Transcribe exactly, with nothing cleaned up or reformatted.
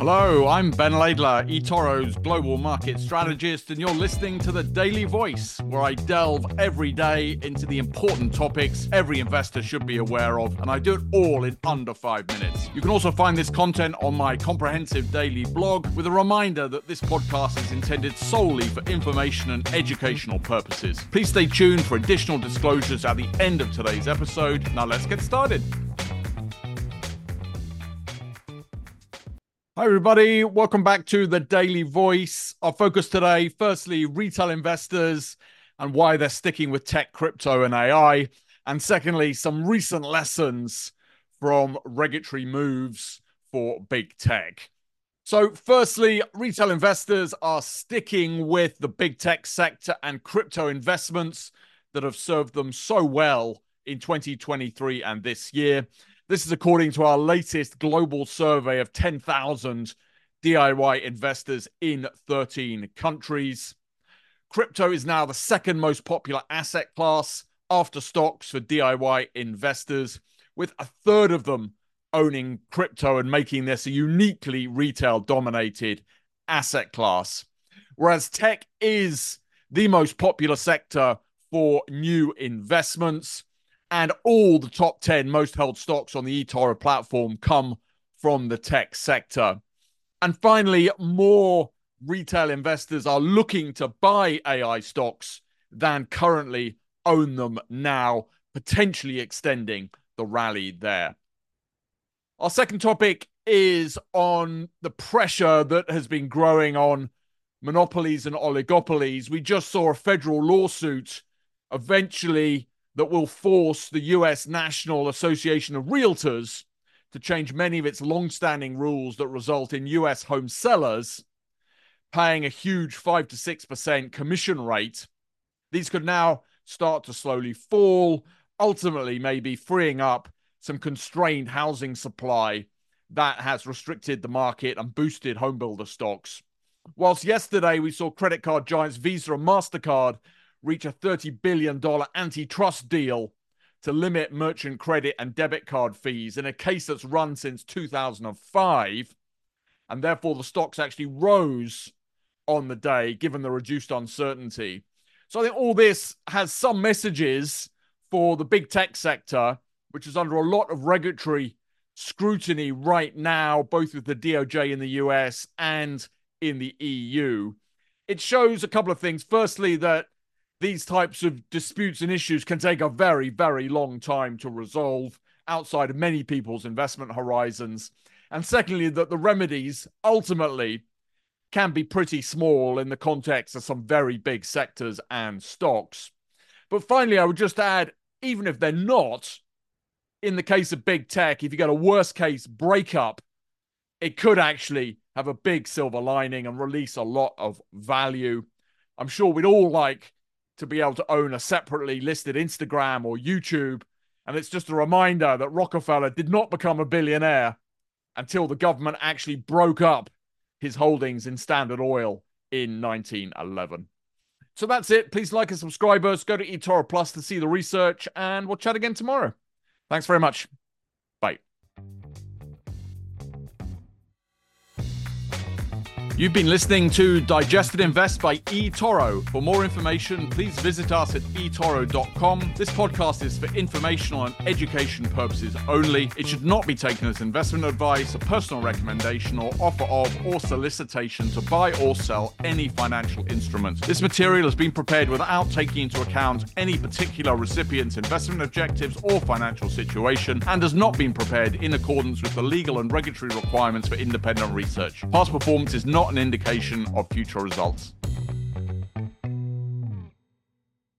Hello, I'm Ben Laidler, eToro's global market strategist, and you're listening to The Daily Voice, where I delve every day into the important topics every investor should be aware of, and I do it all in under five minutes. You can also find this content on my comprehensive daily blog, with a reminder that this podcast is intended solely for information and educational purposes. Please stay tuned for additional disclosures at the end of today's episode. Now let's get started. Hi, everybody. Welcome back to The Daily Voice. Our focus today, firstly, retail investors and why they're sticking with tech, crypto, and A I. And secondly, some recent lessons from regulatory moves for big tech. So firstly, retail investors are sticking with the big tech sector and crypto investments that have served them so well in twenty twenty-three and this year. This is according to our latest global survey of ten thousand D I Y investors in thirteen countries. Crypto is now the second most popular asset class after stocks for D I Y investors, with a third of them owning crypto and making this a uniquely retail-dominated asset class. Whereas tech is the most popular sector for new investments, and all the top ten most held stocks on the eToro platform come from the tech sector. And finally, more retail investors are looking to buy A I stocks than currently own them now, potentially extending the rally there. Our second topic is on the pressure that has been growing on monopolies and oligopolies. We just saw a federal lawsuit eventually that will force the U S National Association of Realtors to change many of its long-standing rules that result in U S home sellers paying a huge five to six percent commission rate. These could now start to slowly fall, ultimately maybe freeing up some constrained housing supply that has restricted the market and boosted home builder stocks. Whilst yesterday we saw credit card giants Visa and MasterCard reach a thirty billion dollars antitrust deal to limit merchant credit and debit card fees in a case that's run since two thousand five. And therefore, the stocks actually rose on the day, given the reduced uncertainty. So I think all this has some messages for the big tech sector, which is under a lot of regulatory scrutiny right now, both with the D O J in the U S and in the E U. It shows a couple of things. Firstly, that these types of disputes and issues can take a very, very long time to resolve outside of many people's investment horizons. And secondly, that the remedies ultimately can be pretty small in the context of some very big sectors and stocks. But finally, I would just add, even if they're not, in the case of big tech, if you get a worst case breakup, it could actually have a big silver lining and release a lot of value. I'm sure we'd all like to be able to own a separately listed Instagram or YouTube. And it's just a reminder that Rockefeller did not become a billionaire until the government actually broke up his holdings in Standard Oil in nineteen eleven. So that's it. Please like and subscribe us. Go to eToro Plus to see the research, and we'll chat again tomorrow. Thanks very much. Bye. You've been listening to Digested Invest by eToro. For more information, please visit us at e toro dot com. This podcast is for informational and education purposes only. It should not be taken as investment advice, a personal recommendation, or offer of or solicitation to buy or sell any financial instruments. This material has been prepared without taking into account any particular recipient's investment objectives or financial situation, and has not been prepared in accordance with the legal and regulatory requirements for independent research. Past performance is not an indication of future results.